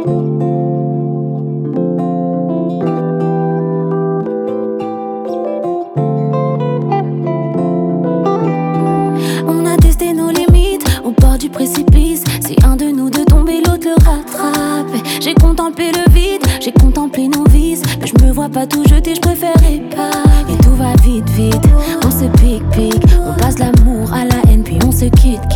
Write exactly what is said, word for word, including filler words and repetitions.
On a testé nos limites au bord du précipice. Si un de nous deux tombait, l'autre le rattrape. J'ai contemplé le vide, j'ai contemplé nos vices, mais je me vois pas tout jeter, je préférerais pas. Et tout va vite, vite, on se pique, pique. On passe l'amour à la haine, puis on se quitte,